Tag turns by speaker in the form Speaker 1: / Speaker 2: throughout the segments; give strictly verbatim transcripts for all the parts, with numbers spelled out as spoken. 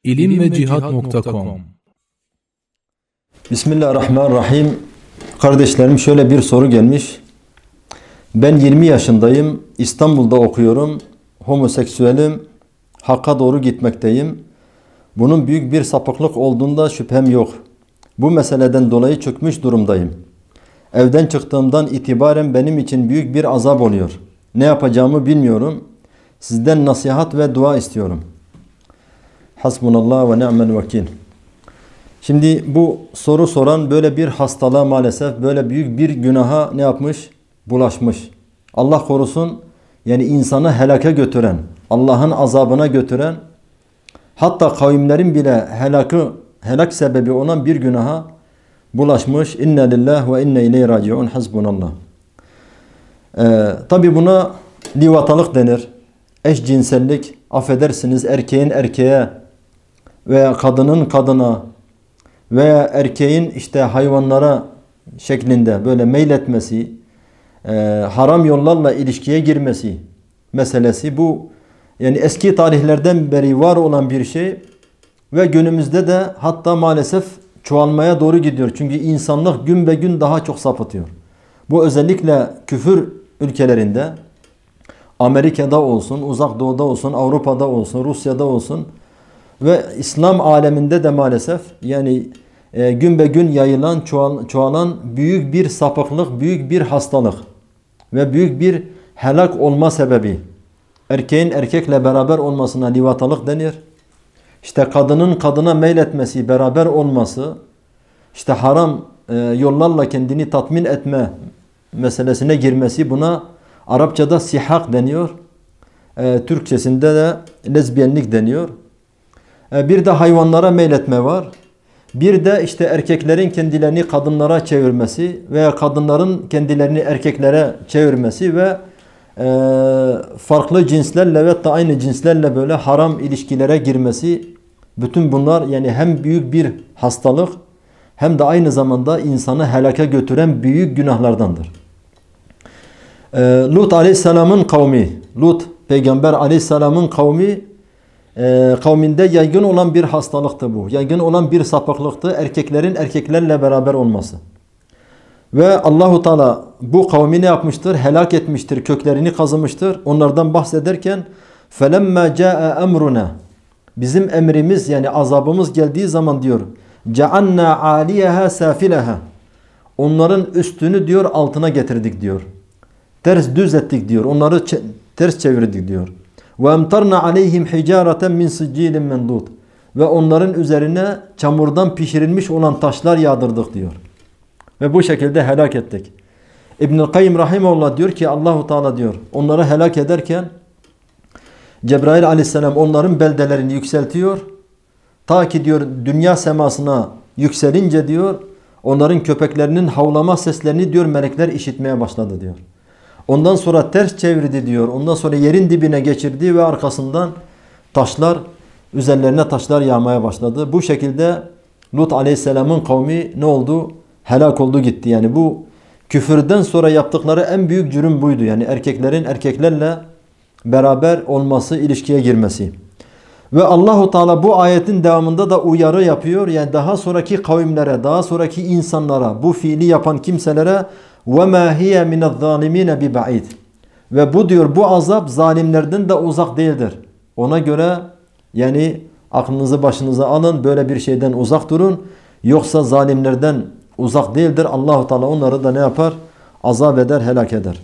Speaker 1: ilim ve cihat nokta com.
Speaker 2: Bismillahirrahmanirrahim. Kardeşlerim, şöyle bir soru gelmiş. Ben yirmi yaşındayım. İstanbul'da okuyorum. Homoseksüelim. Hakka doğru gitmekteyim. Bunun büyük bir sapıklık olduğunda şüphem yok. Bu meseleden dolayı çökmüş durumdayım. Evden çıktığımdan itibaren benim için büyük bir azap oluyor. Ne yapacağımı bilmiyorum. Sizden nasihat ve dua istiyorum. Hasbunallah ve ni'mel vekil. Şimdi bu soru soran böyle bir hastalığa, maalesef böyle büyük bir günaha ne yapmış? Bulaşmış. Allah korusun, yani insanı helaka götüren, Allah'ın azabına götüren, hatta kavimlerin bile helakı, helak sebebi olan bir günaha bulaşmış. İnne lillahi ve inne ileyhi raciun. Hasbunallah. Ee, Tabi buna livatalık denir. Eşcinsellik, affedersiniz, erkeğin erkeğe veya kadının kadına veya erkeğin işte hayvanlara şeklinde böyle meyletmesi, e, haram yollarla ilişkiye girmesi meselesi, bu yani eski tarihlerden beri var olan bir şey ve günümüzde de hatta maalesef çoğalmaya doğru gidiyor. Çünkü insanlık gün be gün daha çok sapıtıyor. Bu özellikle küfür ülkelerinde, Amerika'da olsun, Uzak Doğu'da olsun, Avrupa'da olsun, Rusya'da olsun ve İslam aleminde de maalesef yani e, gün be gün yayılan, çoğal, çoğalan büyük bir sapıklık, büyük bir hastalık ve büyük bir helak olma sebebi. Erkeğin erkekle beraber olmasına livatalık denir. İşte kadının kadına meyletmesi, beraber olması, işte haram e, yollarla kendini tatmin etme meselesine girmesi, buna Arapçada sihak deniyor. E, Türkçesinde de lezbiyenlik deniyor. E, bir de hayvanlara meyletme var. Bir de işte erkeklerin kendilerini kadınlara çevirmesi veya kadınların kendilerini erkeklere çevirmesi ve e, farklı cinslerle ve da aynı cinslerle böyle haram ilişkilere girmesi. Bütün bunlar yani hem büyük bir hastalık hem de aynı zamanda insanı helaka götüren büyük günahlardandır. E, Lut Aleyhisselam'ın kavmi, Lut Peygamber Aleyhisselam'ın kavmi, e, kavminde yaygın olan bir hastalıktı bu. Yaygın olan bir sapıklıktı. Erkeklerin erkeklerle beraber olması. Ve Allahu Teala bu kavmi ne yapmıştır? Helak etmiştir, köklerini kazımıştır. Onlardan bahsederken فَلَمَّا جَاءَ اَمْرُنَا, bizim emrimiz yani azabımız geldiği zaman diyor, جَعَنَّا عَالِيَهَا سَافِلَهَا, onların üstünü diyor altına getirdik diyor. Ters düz ettik diyor. Onları ters çevirdik diyor. وَاَمْتَرْنَا عَلَيْهِمْ حِجَارَةً مِنْ سِجِّيلٍ مَنْضُودٍ, ve onların üzerine çamurdan pişirilmiş olan taşlar yağdırdık diyor. Ve bu şekilde helak ettik. İbnül Kayyim Rahimullah diyor ki Allahu Teala diyor onları helak ederken Cebrail Aleyhisselam onların beldelerini yükseltiyor. Ta ki diyor dünya semasına yükselince diyor onların köpeklerinin havlama seslerini diyor melekler işitmeye başladı diyor. Ondan sonra ters çevirdi diyor. Ondan sonra yerin dibine geçirdi ve arkasından taşlar, üzerlerine taşlar yağmaya başladı. Bu şekilde Lut Aleyhisselam'ın kavmi ne oldu? Helak oldu gitti. Yani bu küfürden sonra yaptıkları en büyük cürüm buydu. Yani erkeklerin erkeklerle beraber olması, ilişkiye girmesi. Ve Allahu Teala bu ayetin devamında da uyarı yapıyor. Yani daha sonraki kavimlere, daha sonraki insanlara, bu fiili yapan kimselere وَمَا هِيَ مِنَ الظَّالِمِينَ بِبَعِيدٍ, ve bu diyor bu azap zalimlerden de uzak değildir. Ona göre yani aklınızı başınıza alın, böyle bir şeyden uzak durun. Yoksa zalimlerden uzak değildir. Allah-u Teala onları da ne yapar? Azap eder, helak eder.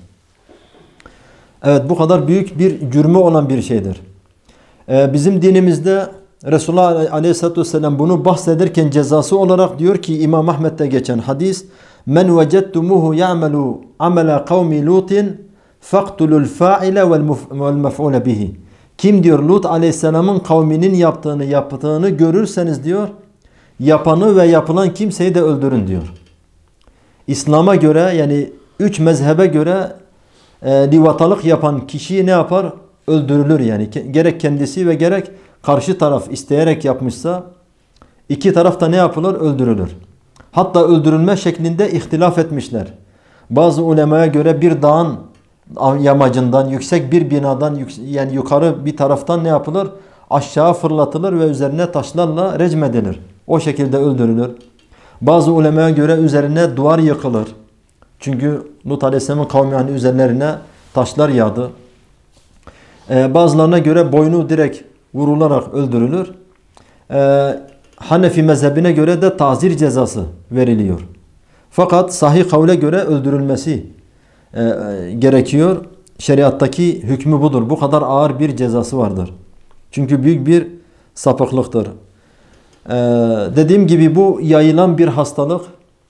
Speaker 2: Evet, bu kadar büyük bir cürmü olan bir şeydir. Ee, bizim dinimizde Resulullah Aleyhisselatü Vesselam bunu bahsederken cezası olarak diyor ki İmam Ahmet'te geçen hadis, men vecettumuhu ya'melu amela kavmi lutin faktulul fa'ile vel mef'ule bihi. Kim diyor Lut Aleyhisselam'ın kavminin yaptığını yaptığını görürseniz diyor yapanı ve yapılan kimseyi de öldürün diyor. İslam'a göre yani üç mezhebe göre e, livatalık yapan kişiyi ne yapar? Öldürülür yani. Gerek kendisi ve gerek karşı taraf isteyerek yapmışsa iki taraf da ne yapılır? Öldürülür. Hatta öldürülme şeklinde ihtilaf etmişler. Bazı ulemaya göre bir dağın yamacından, yüksek bir binadan yani yukarı bir taraftan ne yapılır? aşağı fırlatılır ve üzerine taşlarla recmedilir. O şekilde öldürülür. Bazı ulemaya göre üzerine duvar yıkılır. Çünkü Lut Aleyhisselam'ın kavmi yani üzerlerine taşlar yağdı. Ee, bazılarına göre boynu direkt vurularak öldürülür. Ee, Hanefi mezhebine göre de tazir cezası veriliyor. Fakat sahih kavle göre öldürülmesi e, e, gerekiyor. Şeriattaki hükmü budur. Bu kadar ağır bir cezası vardır. Çünkü büyük bir sapıklıktır. Ee, dediğim gibi bu yayılan bir hastalık.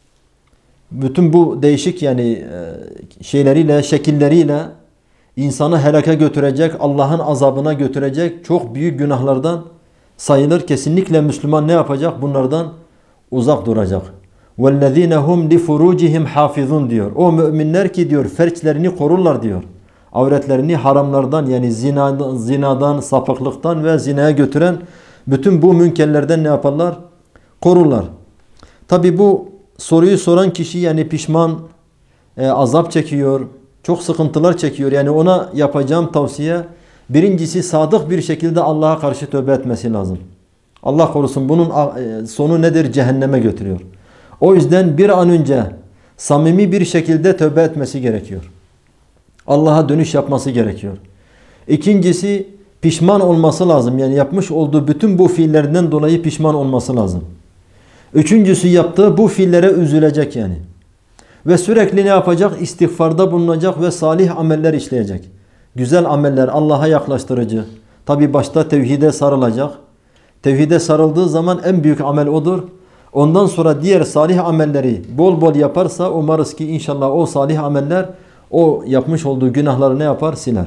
Speaker 2: Bütün bu değişik yani e, şeyleriyle, şekilleriyle insanı helaka götürecek, Allah'ın azabına götürecek çok büyük günahlardan sayılır. Kesinlikle Müslüman ne yapacak? Bunlardan uzak duracak. وَالَّذ۪ينَ هُمْ لِفُرُوجِهِمْ حَافِظُونَ diyor. O müminler ki diyor ferçlerini korurlar diyor. Avretlerini haramlardan yani zinadan, zinadan, sapıklıktan ve zinaya götüren bütün bu münkerlerden ne yaparlar? Korurlar. Tabi bu soruyu soran kişi yani pişman, e, azap çekiyor, çok sıkıntılar çekiyor. Yani ona yapacağım tavsiye birincisi sadık bir şekilde Allah'a karşı tövbe etmesi lazım. Allah korusun bunun sonu nedir? Cehenneme götürüyor. O yüzden bir an önce samimi bir şekilde tövbe etmesi gerekiyor. Allah'a dönüş yapması gerekiyor. İkincisi pişman olması lazım. Yani yapmış olduğu bütün bu fiillerinden dolayı pişman olması lazım. Üçüncüsü yaptığı bu fiillere üzülecek yani. Ve sürekli ne yapacak? İstiğfarda bulunacak ve salih ameller işleyecek. Güzel ameller, Allah'a yaklaştırıcı. Tabi başta tevhide sarılacak. Tevhide sarıldığı zaman en büyük amel odur. Ondan sonra diğer salih amelleri bol bol yaparsa umarız ki inşallah o salih ameller o yapmış olduğu günahları ne yapar? Siler.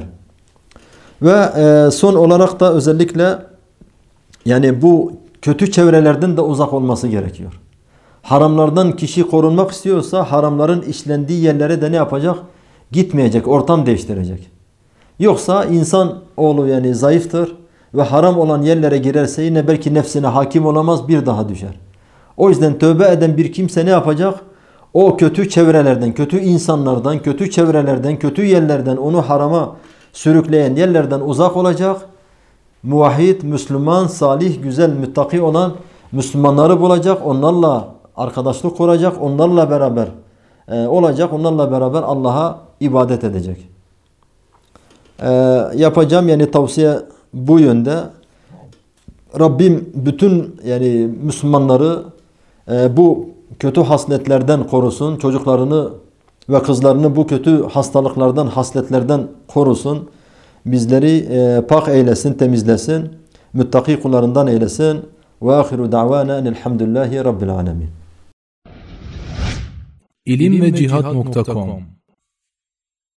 Speaker 2: Ve e, son olarak da özellikle yani bu kötü çevrelerden de uzak olması gerekiyor. Haramlardan kişi korunmak istiyorsa haramların işlendiği yerlere de ne yapacak? Gitmeyecek, ortam değiştirecek. Yoksa insan oğlu yani zayıftır ve haram olan yerlere girerse yine belki nefsine hakim olamaz, bir daha düşer. O yüzden tövbe eden bir kimse ne yapacak? O kötü çevrelerden, kötü insanlardan, kötü çevrelerden, kötü yerlerden onu harama sürükleyen yerlerden uzak olacak. Muvahhid, Müslüman, salih, güzel, müttaki olan Müslümanları bulacak. Onlarla arkadaşlık kuracak. Onlarla beraber e, olacak. Onlarla beraber Allah'a ibadet edecek. E, yapacağım yani tavsiye bu yönde. Rabbim bütün yani Müslümanları e, bu kötü hasletlerden korusun. Çocuklarını ve kızlarını bu kötü hastalıklardan, hasletlerden korusun. Bizleri e, pak eylesin, temizlesin. Müttaki kullarından eylesin. Ve ahiru da'vana enelhamdülillahi rabbil alemin.
Speaker 1: ilim ve cihat nokta com